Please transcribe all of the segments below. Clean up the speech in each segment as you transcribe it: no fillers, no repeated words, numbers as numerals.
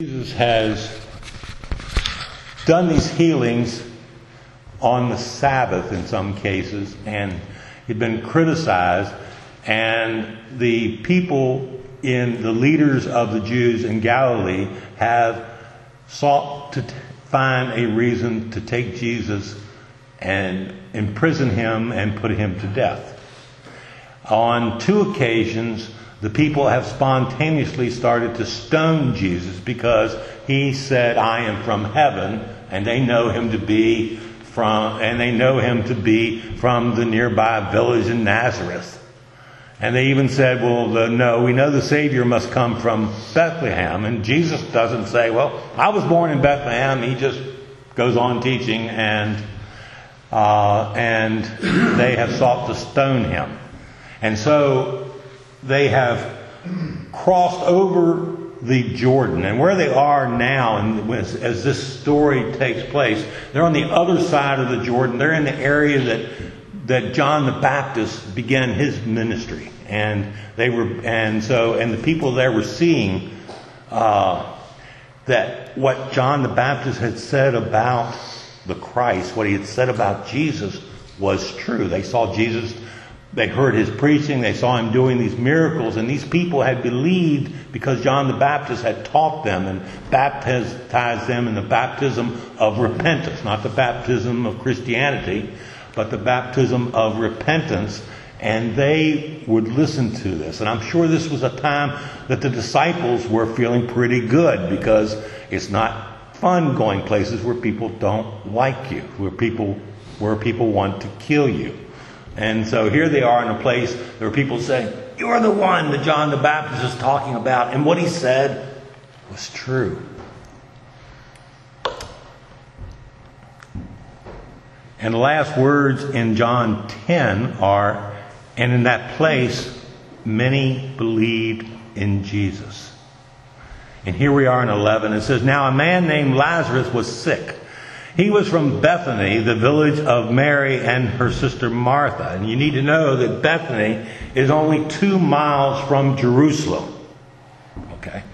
Jesus has done these healings on the Sabbath in some cases, and he'd been criticized, and the people the leaders of the Jews in Galilee have sought to find a reason to take Jesus and imprison him and put him to death. On two occasions, the people have spontaneously started to stone Jesus because he said, "I am from heaven," and they know him to be from the nearby village in Nazareth. And they even said, no, we know the Savior must come from Bethlehem. And Jesus doesn't say, well, I was born in Bethlehem. He just goes on teaching, and they have sought to stone him. And so they have crossed over the Jordan. And where they are now, and as this story takes place, they're on the other side of the Jordan. They're in the area that John the Baptist began his ministry. And the people there were seeing that what John the Baptist had said about the Christ, what he had said about Jesus, was true. They saw Jesus, they heard his preaching, they saw him doing these miracles, and these people had believed because John the Baptist had taught them and baptized them in the baptism of repentance, not the baptism of Christianity, but the baptism of repentance. And they would listen to this. And I'm sure this was a time that the disciples were feeling pretty good, because it's not fun going places where people don't like you, where people want to kill you. And so here they are in a place where people say, "You're the one that John the Baptist is talking about." And what he said was true. And the last words in John 10 are, "And in that place, many believed in Jesus." And here we are in 11. It says, "Now a man named Lazarus was sick. He was from Bethany, the village of Mary and her sister Martha." And you need to know that Bethany is only 2 miles from Jerusalem. Okay.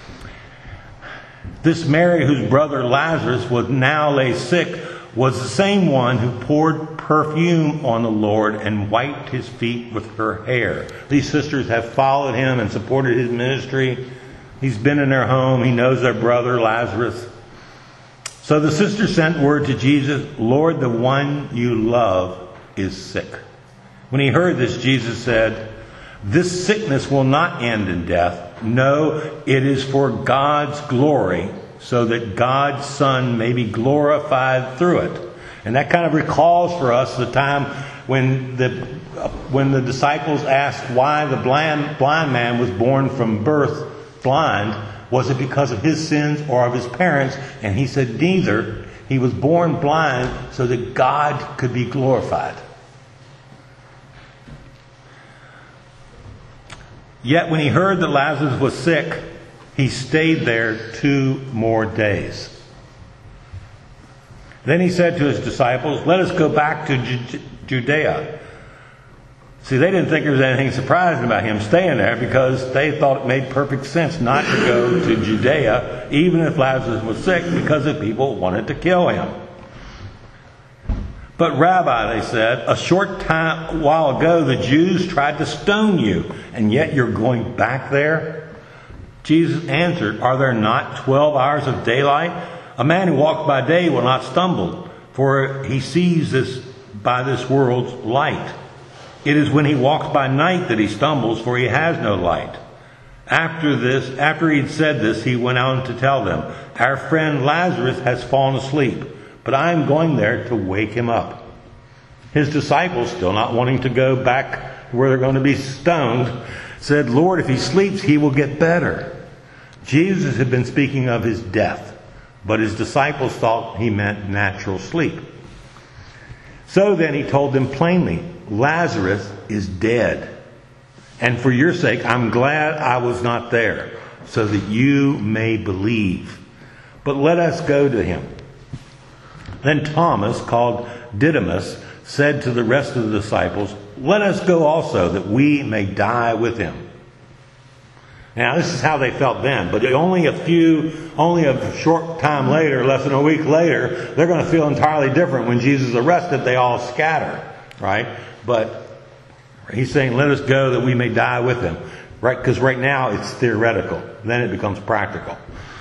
This Mary, whose brother Lazarus lay sick, was the same one who poured perfume on the Lord and wiped his feet with her hair. These sisters have followed him and supported his ministry. He's been in their home. He knows their brother Lazarus. So the sisters sent word to Jesus, "Lord, the one you love is sick." When he heard this, Jesus said, "This sickness will not end in death. No, it is for God's glory, so that God's Son may be glorified through it." And that kind of recalls for us the time when the disciples asked why the blind man was born from birth blind. Was it because of his sins or of his parents? And he said neither. He was born blind so that God could be glorified. Yet when he heard that Lazarus was sick, he stayed there 2 more days. Then he said to his disciples, "Let us go back to Judea." See, they didn't think there was anything surprising about him staying there, because they thought it made perfect sense not to go to Judea, even if Lazarus was sick, because the people wanted to kill him. "But Rabbi," they said, "a short while ago the Jews tried to stone you, and yet you're going back there?" Jesus answered, "Are there not 12 hours of daylight? A man who walks by day will not stumble, for he sees by this world's light. It is when he walks by night that he stumbles, for he has no light." After he'd said this, he went on to tell them, "Our friend Lazarus has fallen asleep, but I am going there to wake him up." His disciples, still not wanting to go back where they're going to be stoned, said, "Lord, if he sleeps, he will get better." Jesus had been speaking of his death, but his disciples thought he meant natural sleep. So then he told them plainly, "Lazarus is dead. And for your sake, I'm glad I was not there, so that you may believe. But let us go to him." Then Thomas, called Didymus, said to the rest of the disciples, "Let us go also, that we may die with him." Now, this is how they felt then, but only a short time later, less than a week later, they're going to feel entirely different. When Jesus is arrested, they all scatter, right? But he's saying, let us go that we may die with him, right? Because right now it's theoretical. Then it becomes practical.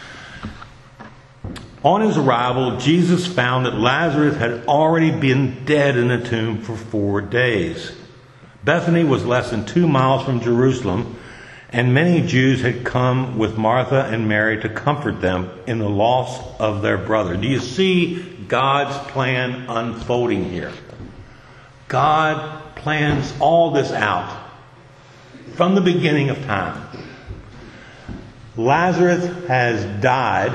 On his arrival, Jesus found that Lazarus had already been dead in the tomb for 4 days. Bethany was less than 2 miles from Jerusalem, and many Jews had come with Martha and Mary to comfort them in the loss of their brother. Do you see God's plan unfolding here? God plans all this out from the beginning of time. Lazarus has died.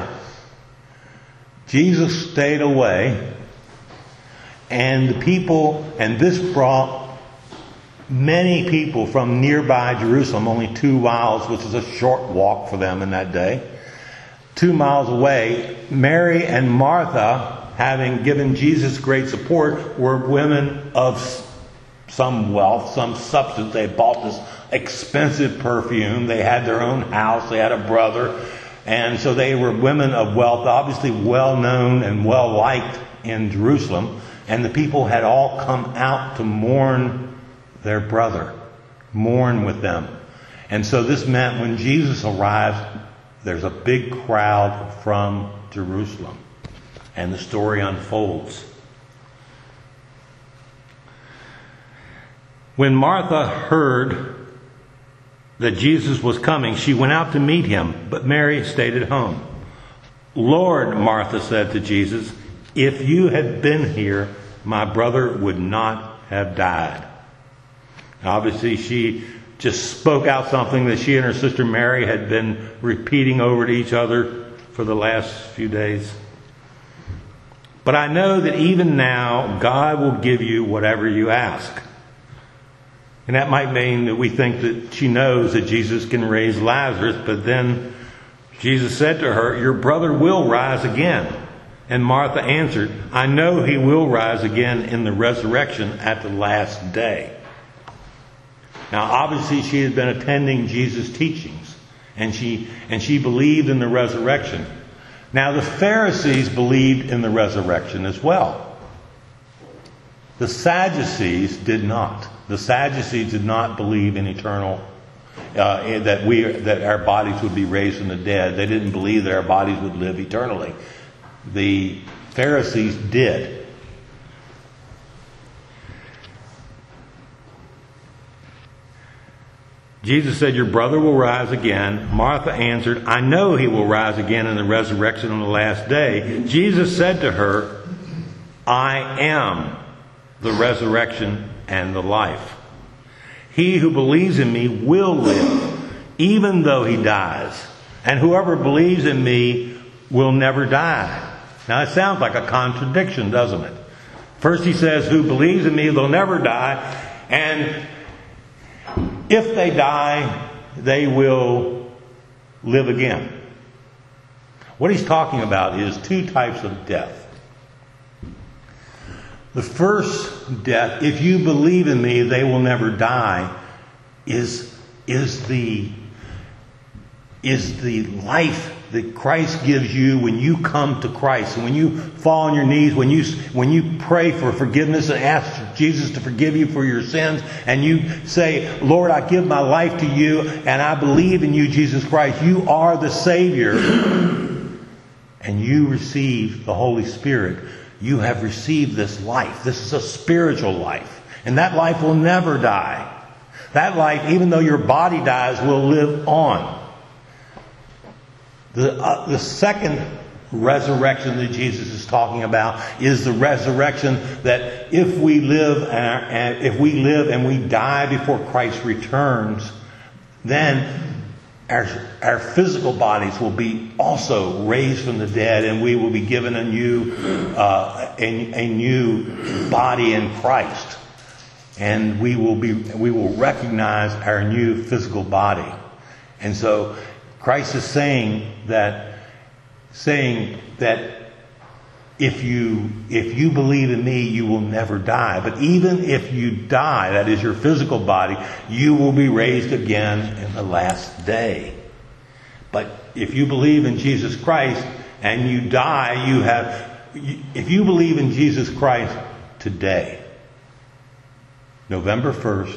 Jesus stayed away. And this brought many people from nearby Jerusalem, only 2 miles, which is a short walk for them in that day. 2 miles away, Mary and Martha, having given Jesus great support, were women of some wealth, some substance. They bought this expensive perfume. They had their own house. They had a brother. And so they were women of wealth, obviously well known and well liked in Jerusalem. And the people had all come out to mourn their brother, mourn with them. And so this meant when Jesus arrives, there's a big crowd from Jerusalem. And the story unfolds. When Martha heard that Jesus was coming, she went out to meet him, but Mary stayed at home. Lord, Martha said to Jesus, if you had been here, my brother would not have died. Obviously, she just spoke out something that she and her sister Mary had been repeating over to each other for the last few days. But I know that even now, God will give you whatever you ask. And that might mean that we think that she knows that Jesus can raise Lazarus, but then Jesus said to her, your brother will rise again. And Martha answered, I know he will rise again in the resurrection at the last day. Now, obviously, she had been attending Jesus' teachings, and she believed in the resurrection. Now, the Pharisees believed in the resurrection as well. The Sadducees did not. The Sadducees did not believe in eternal, that our bodies would be raised from the dead. They didn't believe that our bodies would live eternally. The Pharisees did. Jesus said, your brother will rise again. Martha answered, I know he will rise again in the resurrection on the last day. Jesus said to her, I am the resurrection and the life. He who believes in me will live, even though he dies. And whoever believes in me will never die. Now, it sounds like a contradiction, doesn't it? First he says, who believes in me, they'll never die. And if they die, they will live again. What he's talking about is 2 types of death. The first death, if you believe in me, they will never die, is the life that Christ gives you when you come to Christ. And when you fall on your knees, when you pray for forgiveness and ask Jesus to forgive you for your sins, and you say, Lord, I give my life to you, and I believe in you, Jesus Christ. You are the Savior. And you receive the Holy Spirit. You have received this life. This is a spiritual life. And that life will never die. That life, even though your body dies, will live on. The second resurrection that Jesus is talking about is the resurrection that if we live and we die before Christ returns, then our physical bodies will be also raised from the dead, and we will be given a new body in Christ, and we will recognize our new physical body. And so Christ is saying that if you believe in me, you will never die. But even if you die, that is your physical body, you will be raised again in the last day. But if you believe in Jesus Christ and you die, if you believe in Jesus Christ today, November 1st,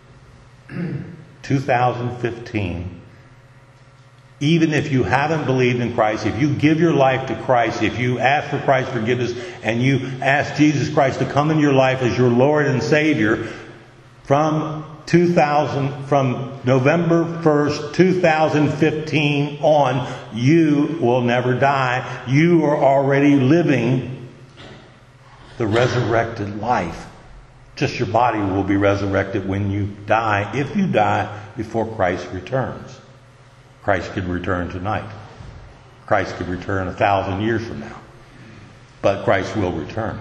2015, even if you haven't believed in Christ, if you give your life to Christ, if you ask for Christ's forgiveness and you ask Jesus Christ to come into your life as your Lord and Savior, from November 1st, 2015 on, you will never die. You are already living the resurrected life. Just your body will be resurrected when you die, if you die before Christ returns. Christ could return tonight. Christ could return 1,000 years from now. But Christ will return.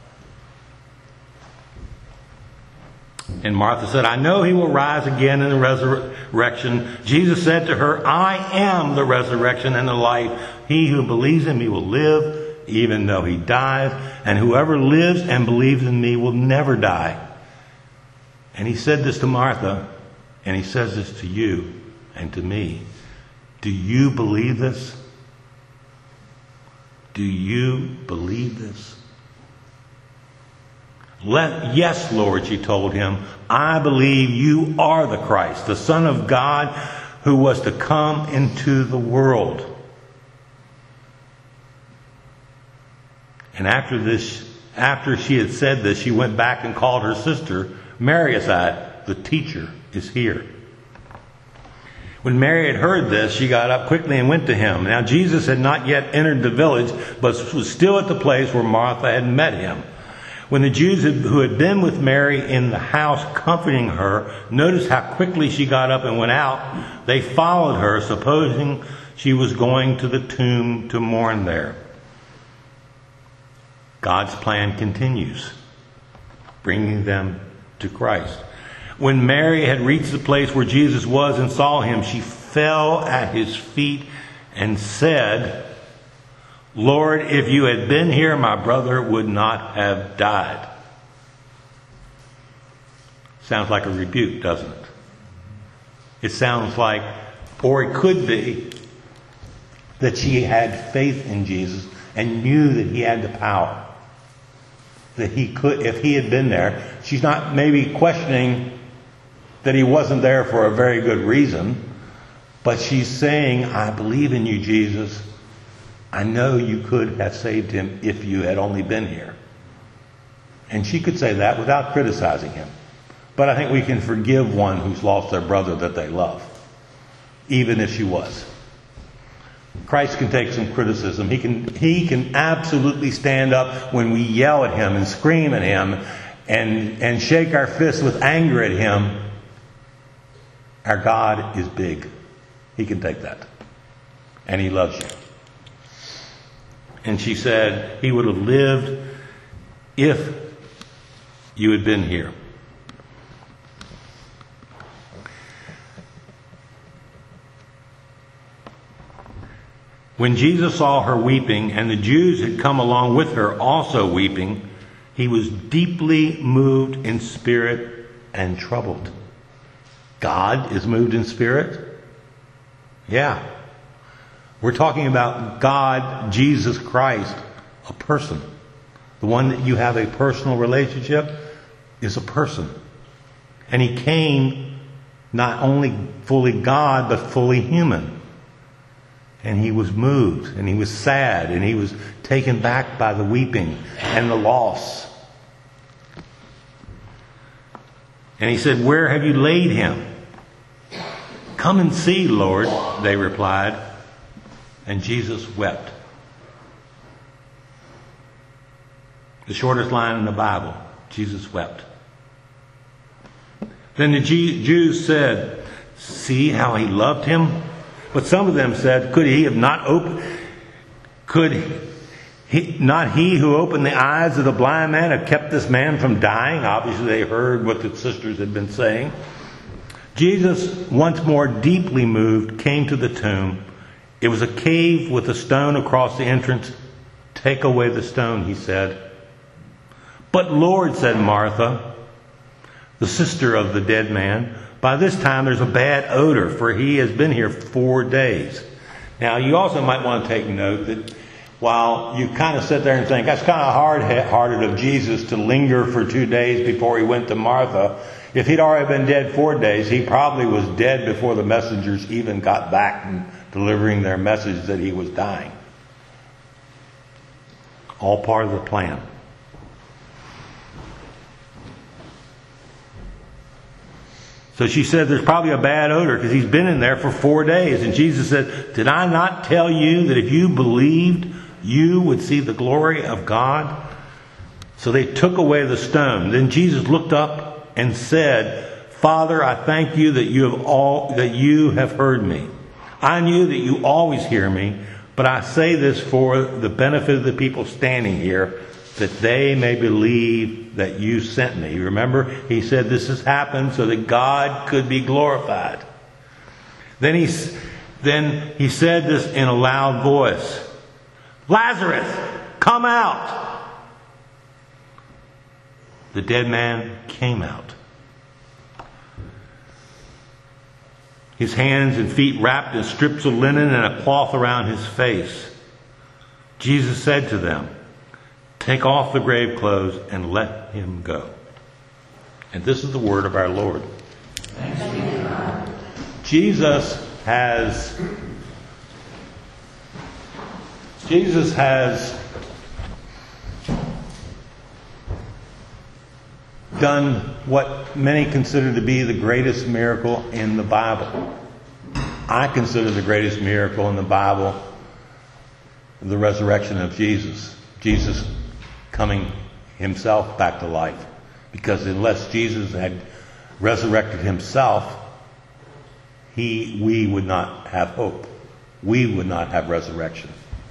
And Martha said, I know he will rise again in the resurrection. Jesus said to her, I am the resurrection and the life. He who believes in me will live, even though he dies. And whoever lives and believes in me will never die. And he said this to Martha, and he says this to you and to me. Do you believe this? Do you believe this? Yes, Lord, she told him, I believe you are the Christ, the Son of God who was to come into the world. And after she had said this, she went back and called her sister, Mary, aside. The teacher is here. When Mary had heard this, she got up quickly and went to him. Now Jesus had not yet entered the village, but was still at the place where Martha had met him. When the Jews who had been with Mary in the house comforting her noticed how quickly she got up and went out, they followed her, supposing she was going to the tomb to mourn there. God's plan continues, bringing them to Christ. When Mary had reached the place where Jesus was and saw him, she fell at his feet and said, Lord, if you had been here, my brother would not have died. Sounds like a rebuke, doesn't it? It sounds like, or it could be, that she had faith in Jesus and knew that he had the power. That he could, if he had been there. She's not maybe questioning that he wasn't there for a very good reason, but she's saying, I believe in you, Jesus. I know you could have saved him if you had only been here. And she could say that without criticizing him. But I think we can forgive one who's lost their brother that they love, even if she was. Christ can take some criticism. He can absolutely stand up when we yell at him and scream at him and shake our fists with anger at him. Our God is big. He can take that. And he loves you. And she said, he would have lived if you had been here. When Jesus saw her weeping, and the Jews had come along with her also weeping, he was deeply moved in spirit and troubled. God is moved in spirit? Yeah. We're talking about God, Jesus Christ, a person. The one that you have a personal relationship is a person. And he came not only fully God, but fully human. And he was moved, and he was sad, and he was taken back by the weeping and the loss. And he said, where have you laid him? Come and see, Lord, they replied. And Jesus wept. The shortest line in the Bible, Jesus wept. Then the Jews said, see how he loved him? But some of them said, could he not he who opened the eyes of the blind man have kept this man from dying? Obviously they heard what the sisters had been saying. Jesus, once more deeply moved, came to the tomb. It was a cave with a stone across the entrance. Take away the stone, he said. But Lord, said Martha, the sister of the dead man, by this time there's a bad odor, for he has been here 4 days. Now, you also might want to take note that while you kind of sit there and think, that's kind of hard-hearted of Jesus to linger for 2 days before he went to Martha. If he'd already been dead 4 days, he probably was dead before the messengers even got back and delivering their message that he was dying. All part of the plan. So she said there's probably a bad odor because he's been in there for 4 days. And Jesus said, did I not tell you that if you believed, you would see the glory of God? So they took away the stone. Then Jesus looked up and said, Father, I thank you that you have heard me. I knew that you always hear me, but I say this for the benefit of the people standing here, that they may believe that you sent me. Remember, he said this has happened so that God could be glorified. Then he said this in a loud voice. Lazarus, come out. The dead man came out. His hands and feet wrapped in strips of linen and a cloth around his face. Jesus said to them, take off the grave clothes and let him go. And this is the word of our Lord. Thanks be to God. Jesus has done what many consider to be the greatest miracle in the Bible. I consider the greatest miracle in the Bible the resurrection of Jesus. Jesus coming himself back to life. Because unless Jesus had resurrected himself, we would not have hope. We would not have resurrection.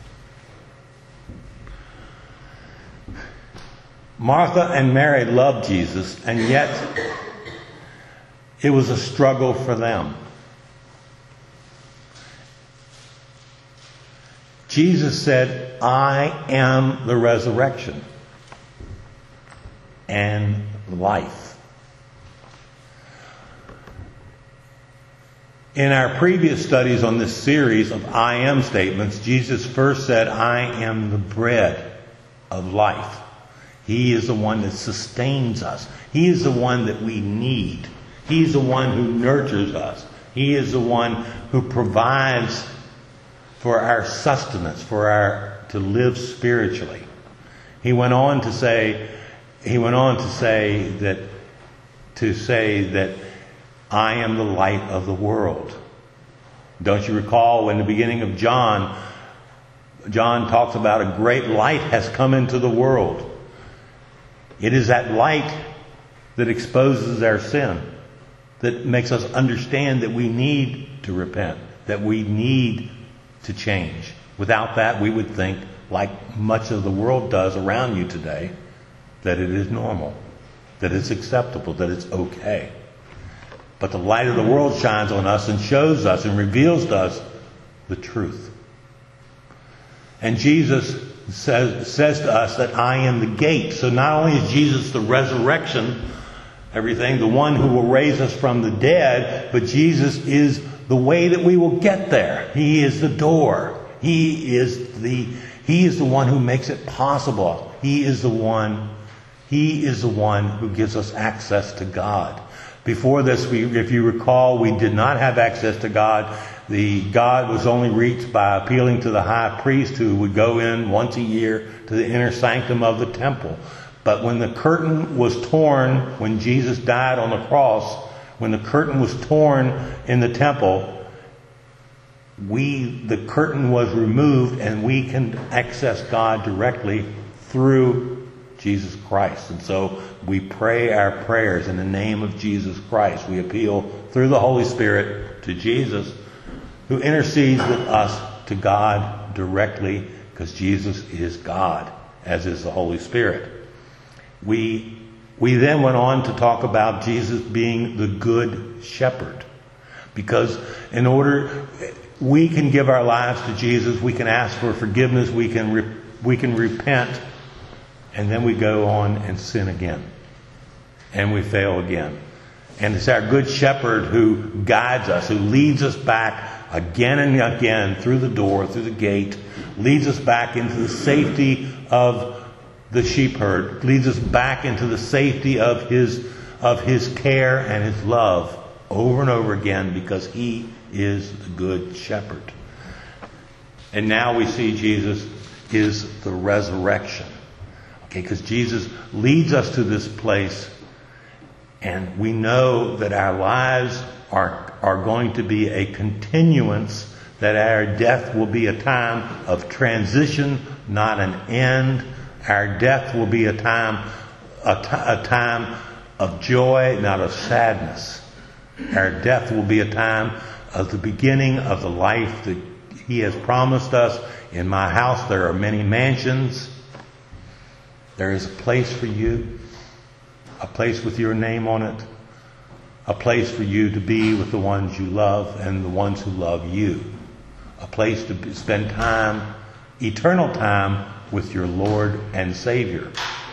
Martha and Mary loved Jesus, and yet it was a struggle for them. Jesus said, I am the resurrection and life. In our previous studies on this series of I am statements, Jesus first said, I am the bread of life. He is the one that sustains us. He is the one that we need. He is the one who nurtures us. He is the one who provides for our sustenance, to live spiritually. He went on to say that I am the light of the world. Don't you recall when the beginning of John talks about a great light has come into the world. It is that light that exposes our sin, that makes us understand that we need to repent, that we need to change. Without that, we would think, like much of the world does around you today, that it is normal, that it's acceptable, that it's okay. But the light of the world shines on us and shows us and reveals to us the truth. And Jesus says to us that I am the gate. So not only is Jesus the resurrection, everything, the one who will raise us from the dead, but Jesus is the way that we will get there. He is the door. He is the one who makes it possible. He is the one who gives us access to God. Before this, if you recall, we did not have access to God. God was only reached by appealing to the high priest who would go in once a year to the inner sanctum of the temple. But when the curtain was torn, when Jesus died on the cross, when the curtain was torn in the temple, the curtain was removed and we can access God directly through Jesus Christ. And so we pray our prayers in the name of Jesus Christ. We appeal through the Holy Spirit to Jesus, who intercedes with us to God directly, because Jesus is God, as is the Holy Spirit. We then went on to talk about Jesus being the good shepherd, because we can give our lives to Jesus, we can ask for forgiveness, we can repent, and then we go on and sin again, and we fail again. And it's our good shepherd who guides us, who leads us back again and again through the door, through the gate, leads us back into the safety of the sheep herd, leads us back into the safety of his care and his love over and over again, because he is the good shepherd. And now we see Jesus is the resurrection. Okay, because Jesus leads us to this place, and we know that our lives are going to be a continuance, that our death will be a time of transition, not an end. Our death will be a time of joy, not of sadness. Our death will be a time of the beginning of the life that he has promised us. In my house there are many mansions. There is a place for you, a place with your name on it, a place for you to be with the ones you love and the ones who love you, a place to spend time, eternal time, with your Lord and Savior.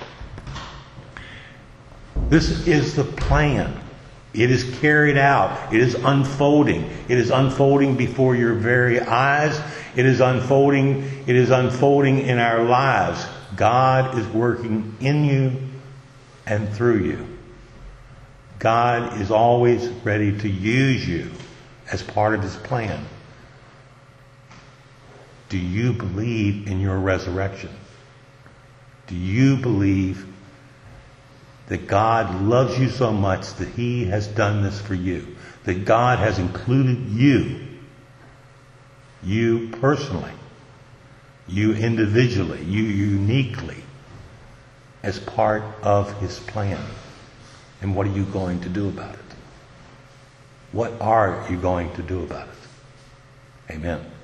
This is the plan. It is carried out. It is unfolding. It is unfolding before your very eyes. It is unfolding in our lives. God is working in you and through you. God is always ready to use you as part of his plan. Do you believe in your resurrection? Do you believe that God loves you so much that he has done this for you? That God has included you personally, you individually, you uniquely, as part of his plan? And what are you going to do about it? What are you going to do about it? Amen.